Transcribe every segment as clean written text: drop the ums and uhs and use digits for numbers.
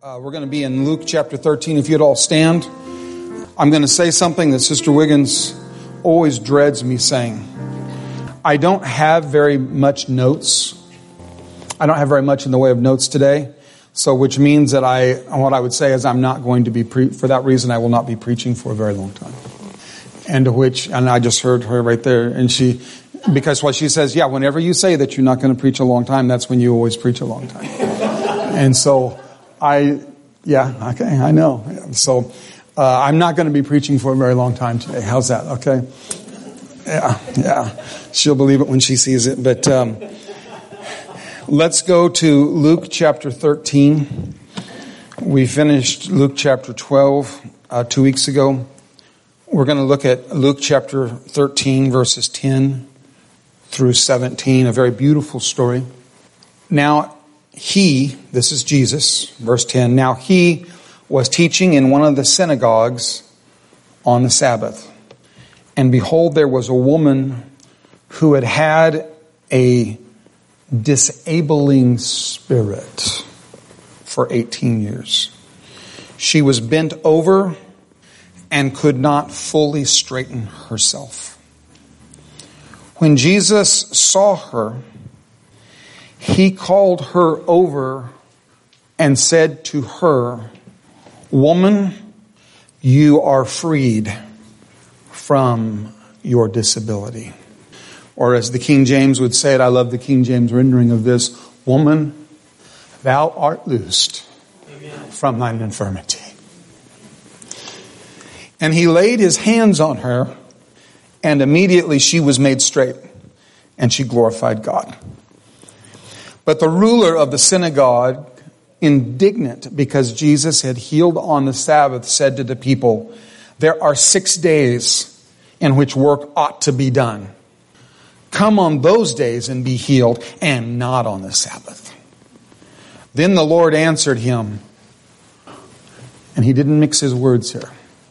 We're going to be in Luke chapter 13. If you'd all stand, I'm going to say something that Sister Wiggins always dreads me saying. I don't have very much notes. I don't have very much in the way of notes today. So which means that what I would say is I'm not going to be, for that reason, I will not be preaching for a very long time. And I just heard her right there, and because what she says, yeah, whenever you say that you're not going to preach a long time, that's when you always preach a long time. And so I know. So I'm not going to be preaching for a very long time today. How's that? Okay. Yeah. She'll believe it when she sees it. But let's go to Luke chapter 13. We finished Luke chapter 12 2 weeks ago. We're going to look at Luke chapter 13, verses 10 through 17, a very beautiful story. Now, this is Jesus, verse 10, now he was teaching in one of the synagogues on the Sabbath. And behold, there was a woman who had had a disabling spirit for 18 years. She was bent over and could not fully straighten herself. When Jesus saw her, he called her over and said to her, "Woman, you are freed from your disability." Or as the King James would say it, I love the King James rendering of this, "Woman, thou art loosed from thine infirmity." And he laid his hands on her, and immediately she was made straight, and she glorified God. But the ruler of the synagogue, indignant because Jesus had healed on the Sabbath, said to the people, "There are 6 days in which work ought to be done. Come on those days and be healed, and not on the Sabbath." Then the Lord answered him, and he didn't mix his words here.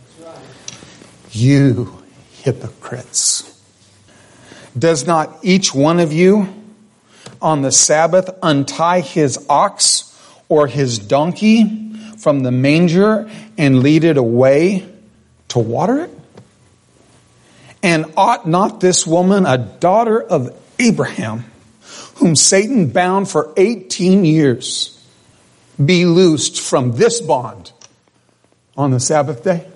"You hypocrites! Does not each one of you on the Sabbath untie his ox or his donkey from the manger and lead it away to water it? And ought not this woman, a daughter of Abraham, whom Satan bound for 18 years, be loosed from this bond on the Sabbath day?"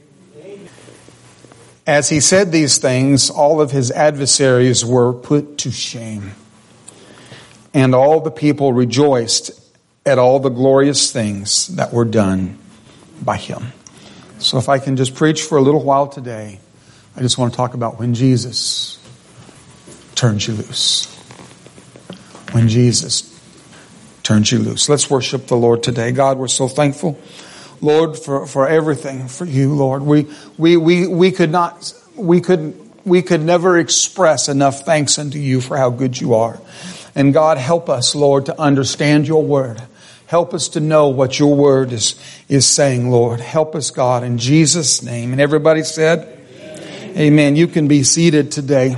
As he said these things, all of his adversaries were put to shame. And all the people rejoiced at all the glorious things that were done by him. So if I can just preach for a little while today, I just want to talk about when Jesus turns you loose. When Jesus turns you loose. Let's worship the Lord today. God, we're so thankful, Lord, for everything, for you, Lord. We could never express enough thanks unto you for how good you are. And God, help us, Lord, to understand your word. Help us to know what your word is saying, Lord. Help us, God, in Jesus' name. And everybody said, Amen. You can be seated today.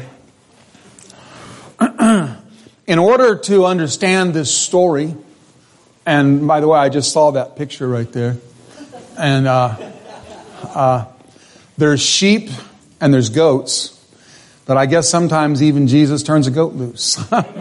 In order to understand this story, and by the way, I just saw that picture right there. And there's sheep and there's goats. But I guess sometimes even Jesus turns a goat loose.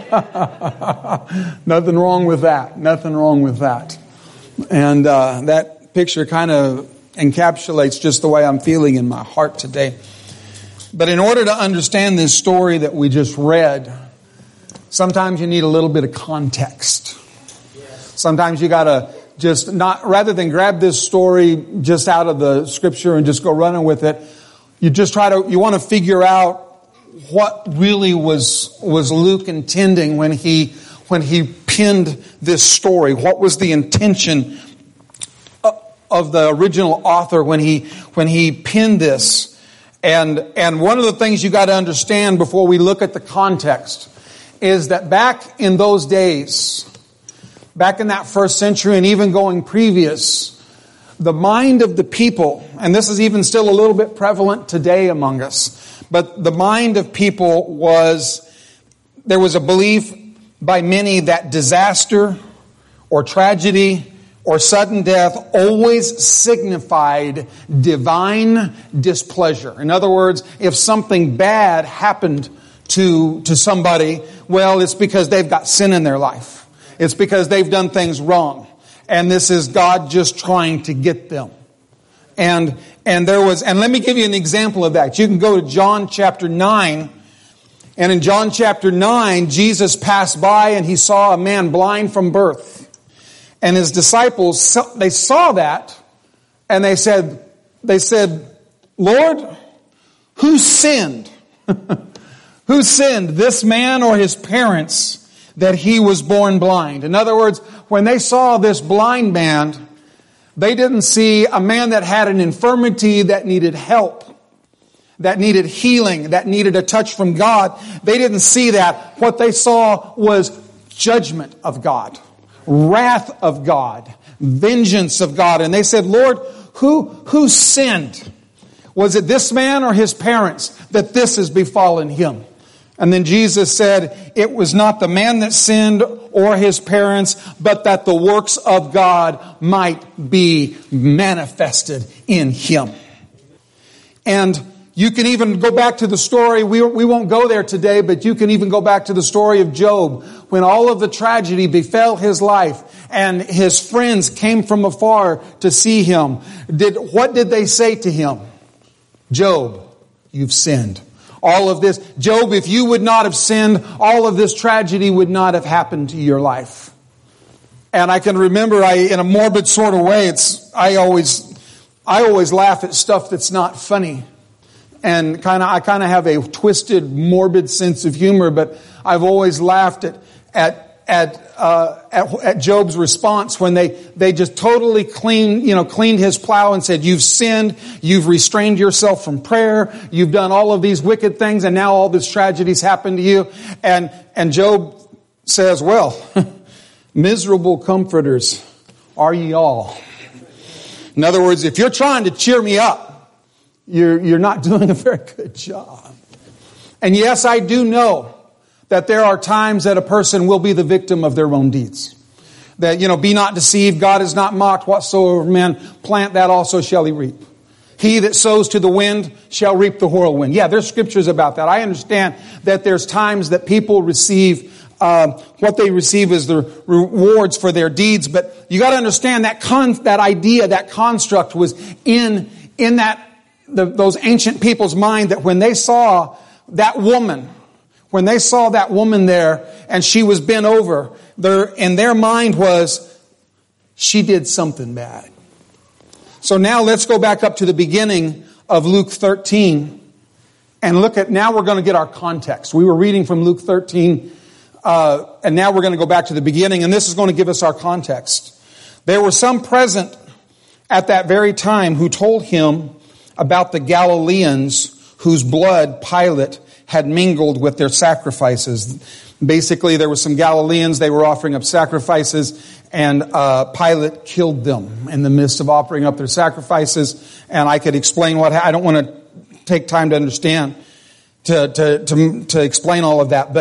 Nothing wrong with that. Nothing wrong with that. And that picture kind of encapsulates just the way I'm feeling in my heart today. But in order to understand this story that we just read, sometimes you need a little bit of context. Sometimes you got to just rather than grab this story just out of the scripture and just go running with it, you want to figure out what really was Luke intending when he penned this story. What was the intention of the original author when he penned this? And one of the things you got to understand before we look at the context is that back in those days, back in that first century and even going previous, the mind of the people, and this is even still a little bit prevalent today among us, but the mind of people there was a belief by many that disaster or tragedy or sudden death always signified divine displeasure. In other words, if something bad happened to somebody, well, it's because they've got sin in their life. It's because they've done things wrong. And this is God just trying to get them. And let me give you an example of that. You can go to John chapter 9. And in John chapter 9, Jesus passed by and he saw a man blind from birth. And his disciples, they saw that and they said, Lord, who sinned? Who sinned, this man or his parents, that he was born blind? In other words, when they saw this blind man, they didn't see a man that had an infirmity that needed help, that needed healing, that needed a touch from God. They didn't see that. What they saw was judgment of God, wrath of God, vengeance of God. And they said, Lord, who sinned? Was it this man or his parents that this has befallen him? And then Jesus said, it was not the man that sinned or his parents, but that the works of God might be manifested in him. And you can even go back to the story. We won't go there today, but you can even go back to the story of Job, when all of the tragedy befell his life and his friends came from afar to see him. What did they say to him? Job, you've sinned. All of this, Job, if you would not have sinned, all of this tragedy would not have happened to your life. And I can remember, in a morbid sort of way, I always laugh at stuff that's not funny. And I kind of have a twisted, morbid sense of humor, but I've always laughed at Job's response when they just totally cleaned his plow and said, you've sinned, you've restrained yourself from prayer, you've done all of these wicked things, and now all this tragedy's happened to you. And Job says, well, miserable comforters are ye all. In other words, if you're trying to cheer me up, you're not doing a very good job. And yes, I do know that there are times that a person will be the victim of their own deeds. That, be not deceived, God is not mocked, whatsoever man plant, that also shall he reap. He that sows to the wind shall reap the whirlwind. Yeah, there's scriptures about that. I understand that there's times that people receive what they receive is the rewards for their deeds, but you got to understand that idea, that construct was in those ancient people's mind, that when they saw that woman there and she was bent over, in their mind was, she did something bad. So now let's go back up to the beginning of Luke 13 and now we're going to get our context. We were reading from Luke 13 and now we're going to go back to the beginning, and this is going to give us our context. There were some present at that very time who told him about the Galileans whose blood Pilate had mingled with their sacrifices. Basically, there were some Galileans, they were offering up sacrifices, and Pilate killed them in the midst of offering up their sacrifices. And I could explain I don't want to take time to understand, to explain all of that.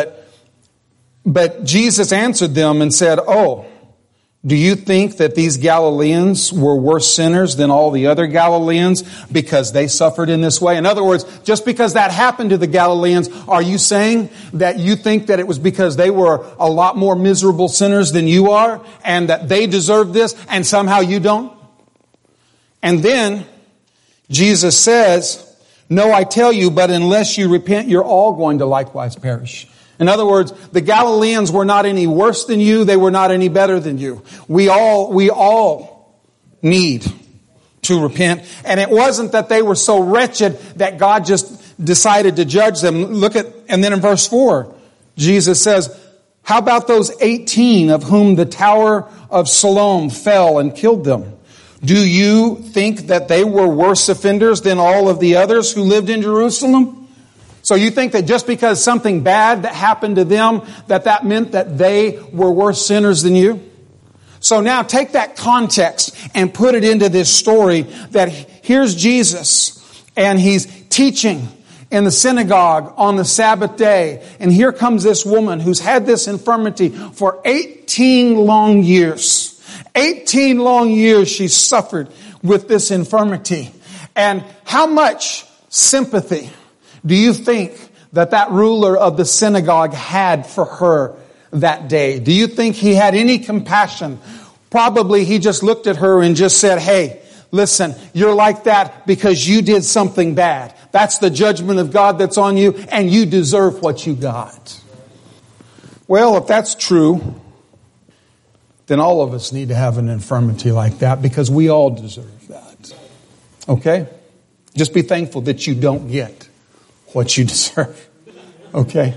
But Jesus answered them and said, oh, do you think that these Galileans were worse sinners than all the other Galileans because they suffered in this way? In other words, just because that happened to the Galileans, are you saying that you think that it was because they were a lot more miserable sinners than you are and that they deserve this and somehow you don't? And then Jesus says, no, I tell you, but unless you repent, you're all going to likewise perish. In other words, the Galileans were not any worse than you. They were not any better than you. We all need to repent. And it wasn't that they were so wretched that God just decided to judge them. And then in verse 4, Jesus says, how about those 18 of whom the tower of Siloam fell and killed them? Do you think that they were worse offenders than all of the others who lived in Jerusalem? So you think that just because something bad that happened to them, that meant that they were worse sinners than you? So now take that context and put it into this story that here's Jesus and he's teaching in the synagogue on the Sabbath day. And here comes this woman who's had this infirmity for 18 long years. 18 long years she suffered with this infirmity. And how much sympathy do you think that ruler of the synagogue had for her that day? Do you think he had any compassion? Probably he just looked at her and just said, hey, listen, you're like that because you did something bad. That's the judgment of God that's on you, and you deserve what you got. Well, if that's true, then all of us need to have an infirmity like that because we all deserve that. Okay? Just be thankful that you don't get what you deserve. Okay?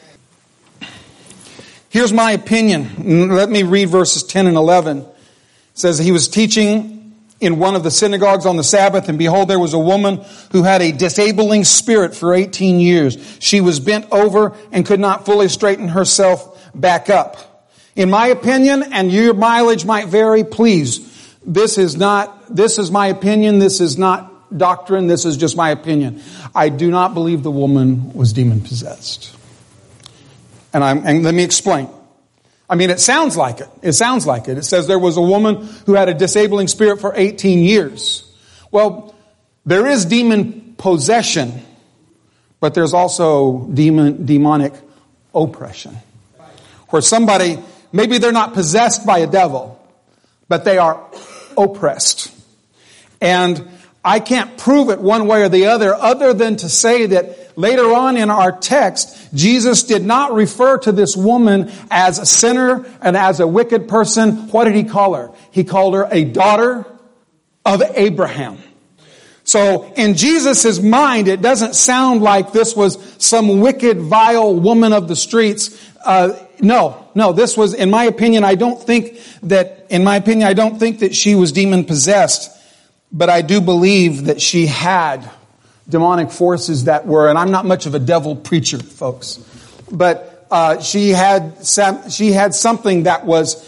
Here's my opinion. Let me read verses 10 and 11. It says, he was teaching in one of the synagogues on the Sabbath, and behold, there was a woman who had a disabling spirit for 18 years. She was bent over and could not fully straighten herself back up. In my opinion, and your mileage might vary, please, this is my opinion, this is not doctrine, this is just my opinion. I do not believe the woman was demon possessed. And let me explain. I mean, it sounds like it. It sounds like it. It says there was a woman who had a disabling spirit for 18 years. Well, there is demon possession, but there's also demonic oppression. Where somebody, maybe they're not possessed by a devil, but they are oppressed. And I can't prove it one way or the other than to say that later on in our text, Jesus did not refer to this woman as a sinner and as a wicked person. What did he call her? He called her a daughter of Abraham. So in Jesus' mind, it doesn't sound like this was some wicked, vile woman of the streets. No, this was, in my opinion, I don't think that she was demon possessed. But I do believe that she had demonic forces that were, and I'm not much of a devil preacher, folks, but she had something that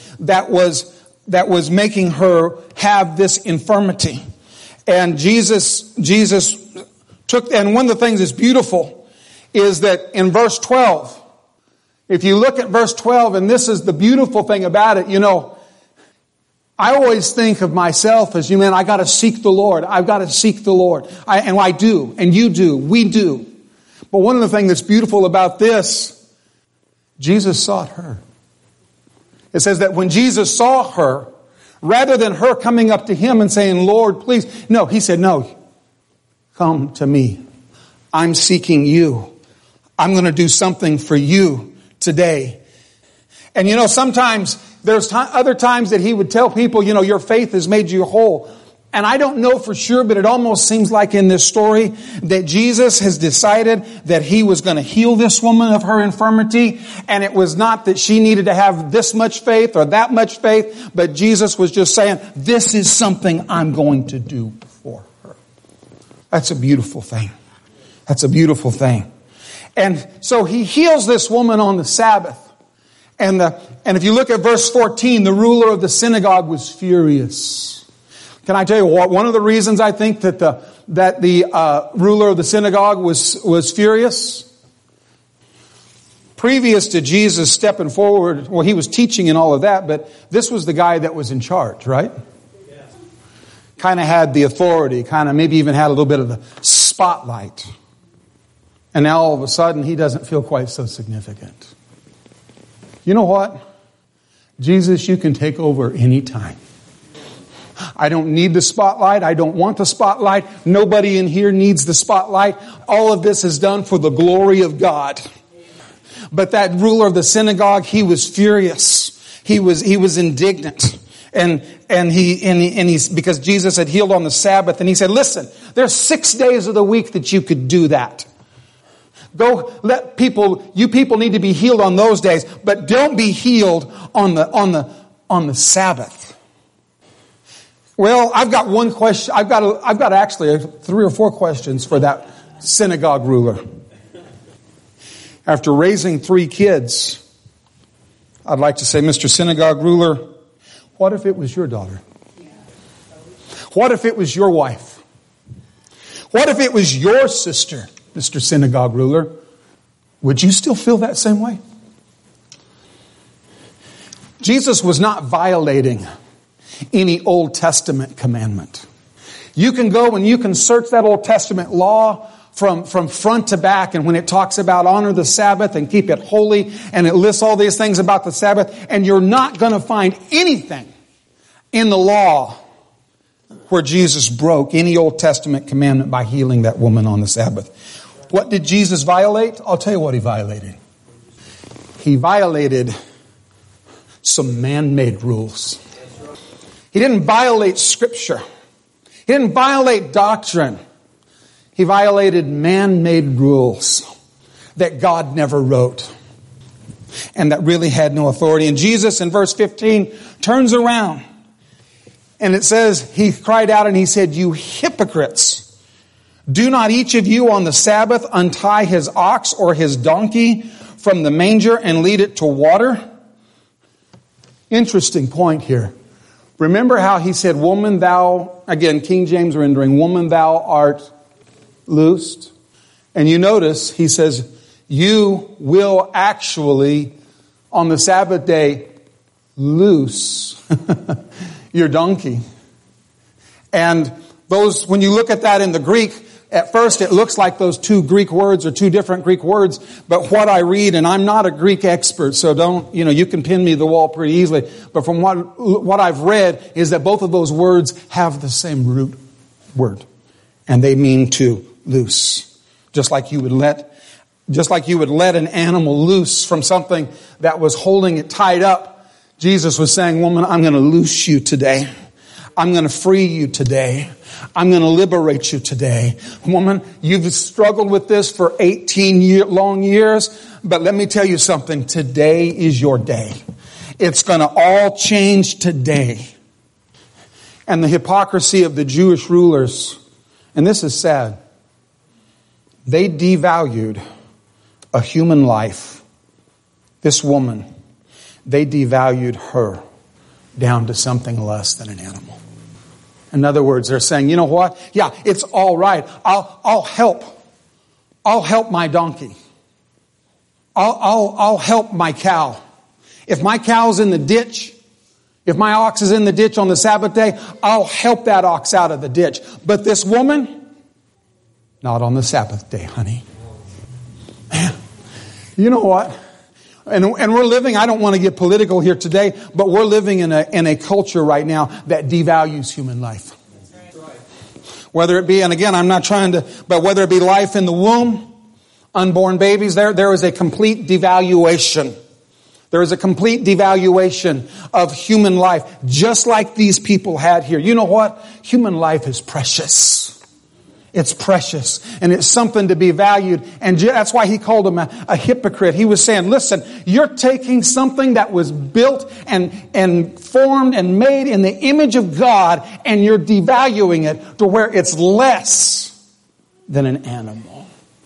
was making her have this infirmity. And Jesus took, and one of the things that's beautiful is that in verse 12, if you look at verse 12, and this is the beautiful thing about it, I always think of myself as, I got to seek the Lord. I've got to seek the Lord. I do, and you do, we do. But one of the things that's beautiful about this, Jesus sought her. It says that when Jesus saw her, rather than her coming up to him and saying, Lord, please, no, he said, no, come to me. I'm seeking you. I'm going to do something for you today. And sometimes there's other times that he would tell people, your faith has made you whole. And I don't know for sure, but it almost seems like in this story that Jesus has decided that he was going to heal this woman of her infirmity. And it was not that she needed to have this much faith or that much faith, but Jesus was just saying, this is something I'm going to do for her. That's a beautiful thing. That's a beautiful thing. And so he heals this woman on the Sabbath. And if you look at verse 14, the ruler of the synagogue was furious. Can I tell you what? One of the reasons I think that the ruler of the synagogue was furious, previous to Jesus stepping forward, well, he was teaching and all of that, but this was the guy that was in charge, right? Yeah. Kind of had the authority, kind of maybe even had a little bit of the spotlight. And now all of a sudden, he doesn't feel quite so significant. You know what? Jesus, you can take over anytime. I don't need the spotlight. I don't want the spotlight. Nobody in here needs the spotlight. All of this is done for the glory of God. But that ruler of the synagogue, he was furious. He was indignant. And he's because Jesus had healed on the Sabbath, and he said, listen, there's 6 days of the week that you could do that. Go let you people need to be healed on those days, but don't be healed on the Sabbath. Well, I've got one question. I've got actually 3 or 4 questions for that synagogue ruler. After raising 3 kids, I'd like to say, Mr. Synagogue ruler, what if it was your daughter? What if it was your wife? What if it was your sister? Mr. Synagogue ruler, would you still feel that same way? Jesus was not violating any Old Testament commandment. You can go and you can search that Old Testament law from front to back, and when it talks about honor the Sabbath and keep it holy, and it lists all these things about the Sabbath, and you're not going to find anything in the law where Jesus broke any Old Testament commandment by healing that woman on the Sabbath. What did Jesus violate? I'll tell you what he violated. He violated some man-made rules. He didn't violate Scripture. He didn't violate doctrine. He violated man-made rules that God never wrote and that really had no authority. And Jesus in verse 15 turns around and it says, he cried out and he said, "You hypocrites, do not each of you on the Sabbath untie his ox or his donkey from the manger and lead it to water?" Interesting point here. Remember how he said, "Woman, thou," again, King James rendering, "Woman, thou art loosed." And you notice he says, you will actually on the Sabbath day loose your donkey. And those, when you look at that in the Greek, at first it looks like those two Greek words are two different Greek words. But what I read, and I'm not a Greek expert, so don't, you can pin me to the wall pretty easily. But from what I've read is that both of those words have the same root word. And they mean to loose. Just like you would let an animal loose from something that was holding it tied up. Jesus was saying, "Woman, I'm going to loose you today. I'm going to free you today. I'm going to liberate you today. Woman, you've struggled with this for 18 long years, but let me tell you something. Today is your day. It's going to all change today." And the hypocrisy of the Jewish rulers, and this is sad, they devalued a human life. This woman, they devalued her down to something less than an animal. In other words, they're saying, you know what? Yeah, it's all right. I'll help. I'll help my donkey. I'll help my cow. If my cow's in the ditch, if my ox is in the ditch on the Sabbath day, I'll help that ox out of the ditch. But this woman, not on the Sabbath day, honey. Man, you know what? And we're living, I don't want to get political here today, but we're living in a culture right now that devalues human life. Whether it be, and again, I'm not trying to, but whether it be life in the womb, unborn babies, there is a complete devaluation. There is a complete devaluation of human life, just like these people had here. You know what? Human life is precious. It's precious, and it's something to be valued. And that's why he called him a hypocrite. He was saying, listen, you're taking something that was built and formed and made in the image of God, and you're devaluing it to where it's less than an animal.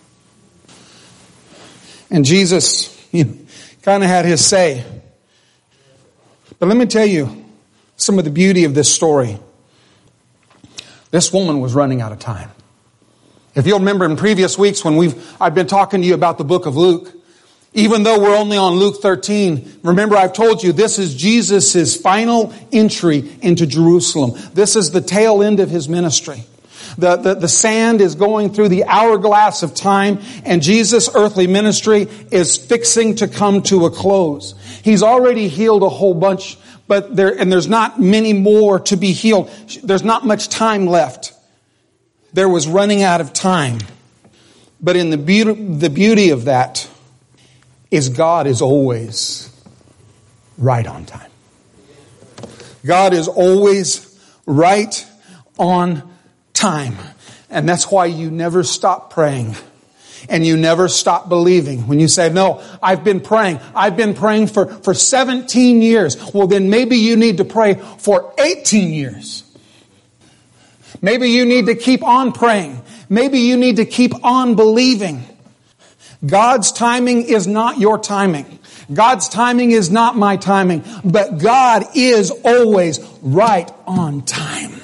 And Jesus kind of had his say. But let me tell you some of the beauty of this story. This woman was running out of time. If you'll remember in previous weeks when I've been talking to you about the book of Luke, even though we're only on Luke 13, remember I've told you this is Jesus' final entry into Jerusalem. This is the tail end of his ministry. The sand is going through the hourglass of time, and Jesus' earthly ministry is fixing to come to a close. He's already healed a whole bunch, but there's not many more to be healed. There's not much time left. There was running out of time. But in the beauty of that is God is always right on time. God is always right on time. And that's why you never stop praying. And you never stop believing. When you say, no, I've been praying for 17 years. Well, then maybe you need to pray for 18 years. Maybe you need to keep on praying. Maybe you need to keep on believing. God's timing is not your timing. God's timing is not my timing. But God is always right on time.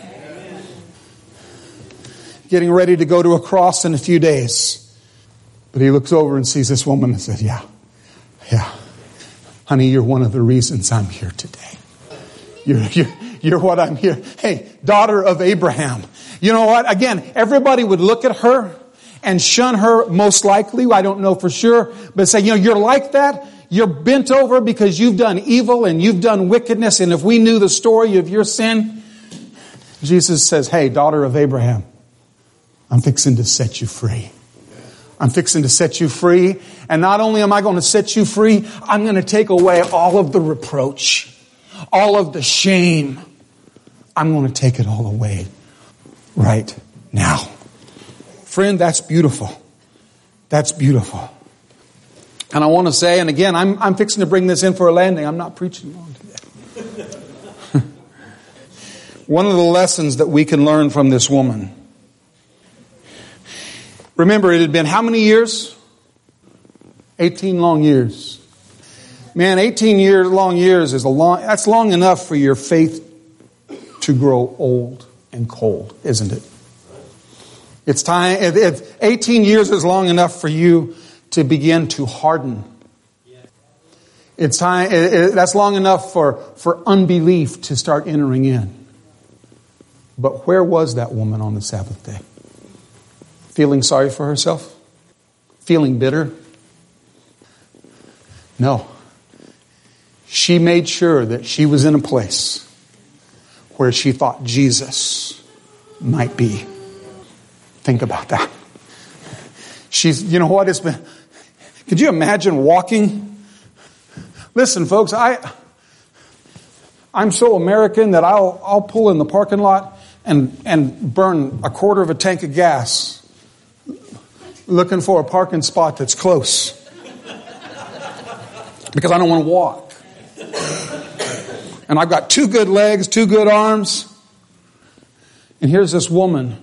Getting ready to go to a cross in a few days. But he looks over and sees this woman and says, yeah. Honey, you're one of the reasons I'm here today. You're what I'm here. Hey, daughter of Abraham. You know what? Again, everybody would look at her and shun her most likely. I don't know for sure. But say, you're like that. You're bent over because you've done evil and you've done wickedness. And if we knew the story of your sin, Jesus says, hey, daughter of Abraham, I'm fixing to set you free. I'm fixing to set you free. And not only am I going to set you free, I'm going to take away all of the reproach, all of the shame. I'm going to take it all away right now. Friend, that's beautiful. That's beautiful. And I want to say, and again, I'm fixing to bring this in for a landing. I'm not preaching long today. One of the lessons that we can learn from this woman. Remember, it had been how many years? 18 long years. Man, 18 long years is that's long enough for your faith to grow old and cold, isn't it? It's time. 18 years is long enough for you to begin to harden. It's time. That's long enough for unbelief to start entering in. But where was that woman on the Sabbath day? Feeling sorry for herself? Feeling bitter? No. She made sure that she was in a place where she thought Jesus might be. Think about that. You know what? Could you imagine walking? Listen, folks, I'm so American that I'll pull in the parking lot and burn a quarter of a tank of gas looking for a parking spot that's close. Because I don't want to walk. And I've got 2 good legs, 2 good arms. And here's this woman.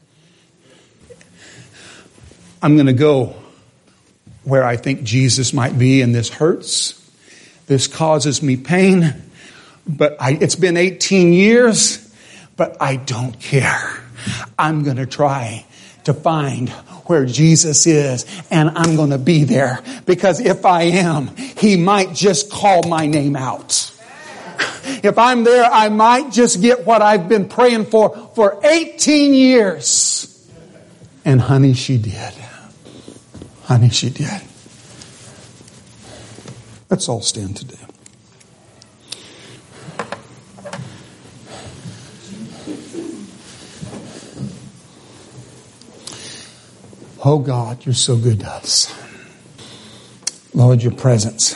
I'm going to go where I think Jesus might be, and this hurts. This causes me pain. But it's been 18 years, but I don't care. I'm going to try to find where Jesus is, and I'm going to be there. Because if I am, He might just call my name out. If I'm there, I might just get what I've been praying for 18 years. And honey, she did. Honey, she did. Let's all stand today. Oh God, you're so good to us. Lord, your presence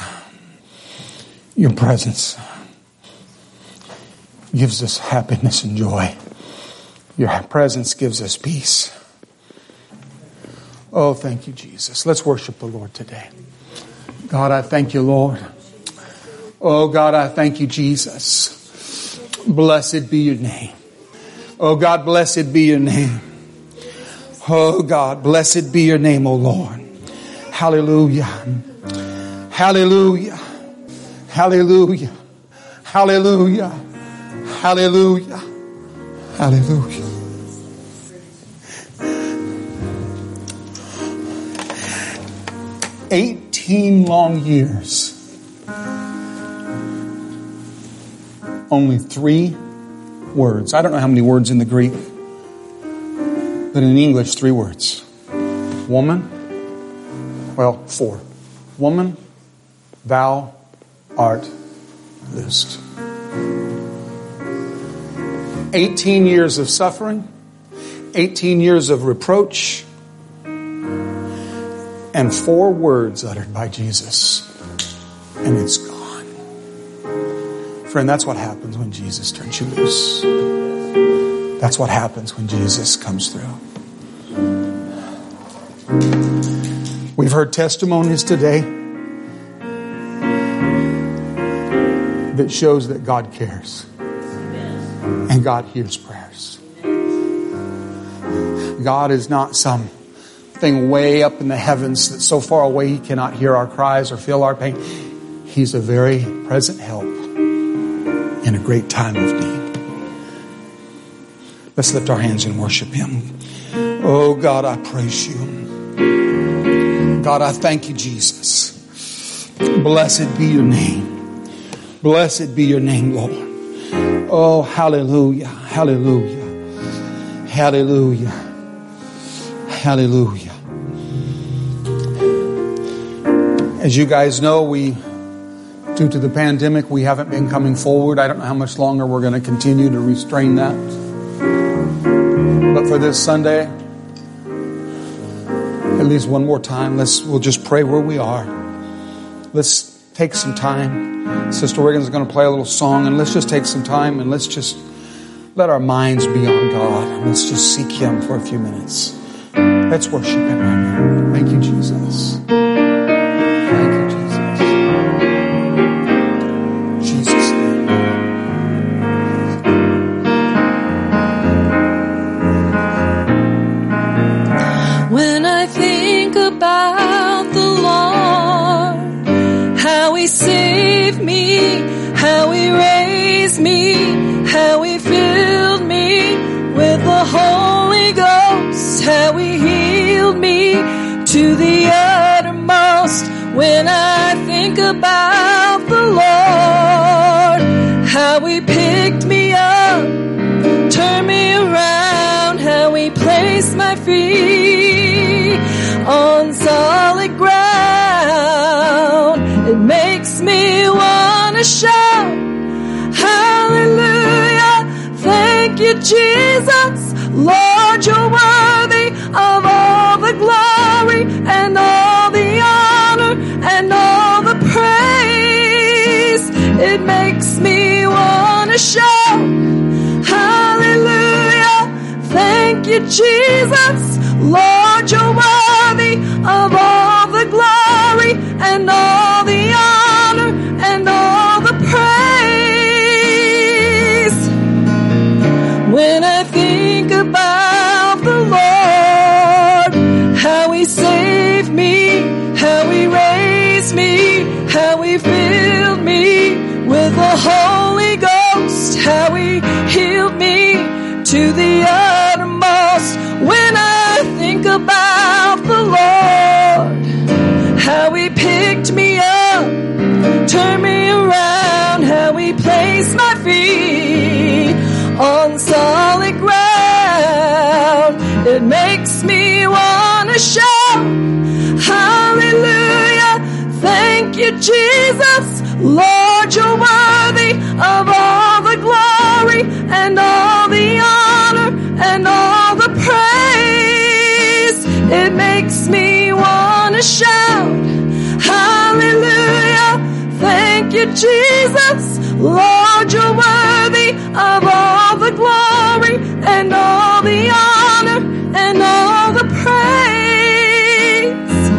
gives us happiness and joy. Your presence gives us peace. Oh, thank you, Jesus. Let's worship the Lord today. God, I thank you, Lord. Oh, God, I thank you, Jesus. Blessed be your name. Oh, God, blessed be your name. Oh, God, blessed be your name, oh Lord. Hallelujah. Hallelujah. Hallelujah. Hallelujah. Hallelujah. Hallelujah. "18 long years. Only 3 words. I don't know how many words in the Greek, but in English, 3 words. Woman, 4. Woman, thou art loosed. 18 years of suffering, 18 years of reproach, and 4 words uttered by Jesus, and it's gone. Friend, that's what happens when Jesus turns you loose. That's what happens when Jesus comes through. We've heard testimonies today that shows that God cares. And God hears prayers. God is not something way up in the heavens that's so far away He cannot hear our cries or feel our pain. He's a very present help in a great time of need. Let's lift our hands and worship Him. Oh God, I praise you. God, I thank you, Jesus. Blessed be your name. Blessed be your name, Lord. Oh, hallelujah, hallelujah, hallelujah, hallelujah. As you guys know, due to the pandemic, we haven't been coming forward. I don't know how much longer we're going to continue to restrain that. But for this Sunday, at least one more time, we'll just pray where we are. Let's take some time. Sister Wiggins is going to play a little song, and let's just take some time and let's just let our minds be on God. And let's just seek Him for a few minutes. Let's worship Him right now. Thank you, Jesus. Thank you, Jesus. Jesus' name. When I think about the Lord, how He saved me, how He raised me, how He filled me with the Holy Ghost, how He healed me to the uttermost. When I think about the Lord, how He picked me up, turned me around, how He placed my feet on solid ground, it makes me want to shout, hallelujah, thank you, Jesus. Lord, you're worthy of all the glory and all the honor and all the praise. It makes me want to shout, hallelujah, thank you, Jesus. Lord, you're worthy of all the glory and all the honor and all the praise. When I think about the Lord, how He saved me, how He raised me, how He filled me with the Holy Ghost, how He healed me to the uttermost. When I think about the Lord, how He picked me up, turned me around, how He placed my feet on solid ground, it makes me want to shout, hallelujah, thank you, Jesus. Lord, you're worthy of all the glory and all the honor and all the praise. It makes me want to shout, hallelujah, thank you, Jesus. Lord, you're worthy of all the glory and all the honor and all the praise.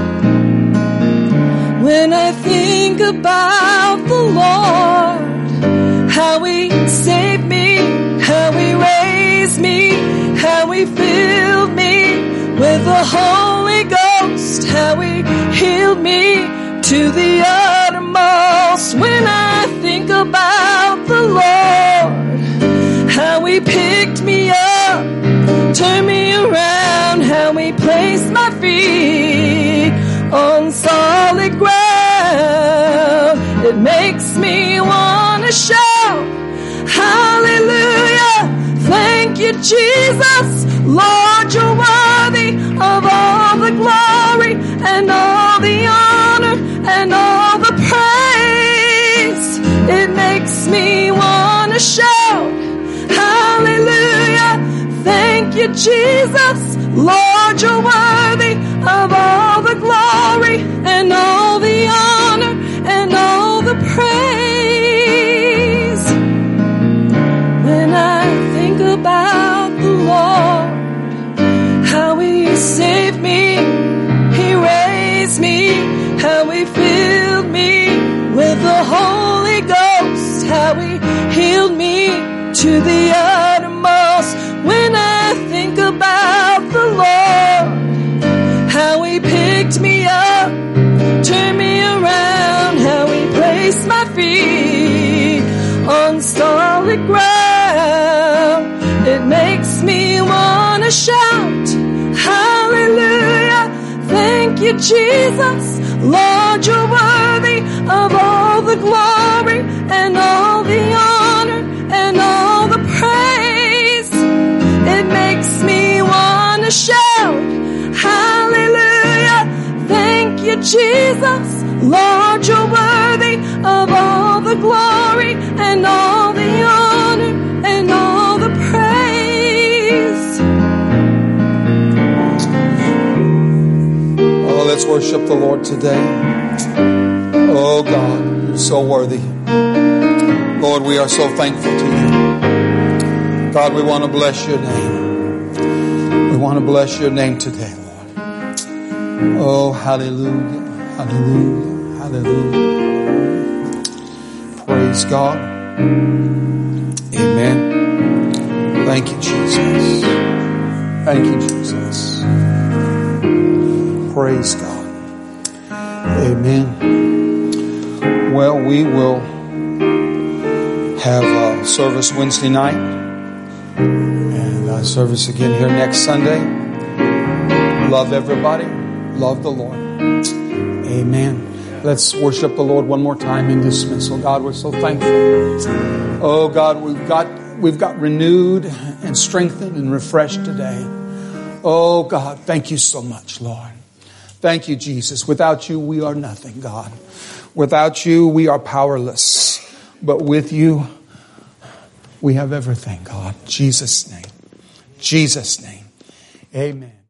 When I think about the Lord, how He saved me, how He raised me, how He filled me with the Holy Ghost, how He healed me to the uttermost. When I think about the Lord, how He picked me up, turned me around, how He placed my feet on solid ground, it makes me want to shout, hallelujah, thank you, Jesus. Lord, you're worthy of all the glory and all the honor and all the praise. It makes me want to shout, hallelujah, thank you, Jesus. Lord, you're worthy of all the glory and all the honor and all the praise. When I think about the Lord, how He saved me, He raised me, how He filled me with the Holy Ghost, how He healed me to the uttermost. When I think about the Lord, how He picked me up, turned me around, how He placed my feet on solid ground, it makes me want to shout, hallelujah, thank you, Jesus. Lord, you're worthy of all the glory and all the honor and all Jesus, Lord, you're worthy of all the glory and all the honor and all the praise. Oh, let's worship the Lord today. Oh God, you're so worthy. Lord, we are so thankful to you. God, we want to bless your name. We want to bless your name today, Lord. Oh, hallelujah, hallelujah, hallelujah. Praise God. Amen. Thank you, Jesus. Thank you, Jesus. Praise God. Amen. Well, we will have a service Wednesday night and a service again here next Sunday. Love everybody. Love the Lord. Amen. Let's worship the Lord one more time in dismissal. God, we're so thankful. Oh God, we've got renewed and strengthened and refreshed today. Oh God, thank you so much, Lord. Thank you, Jesus. Without you, we are nothing, God. Without you, we are powerless. But with you, we have everything, God. Jesus' name. Jesus' name. Amen.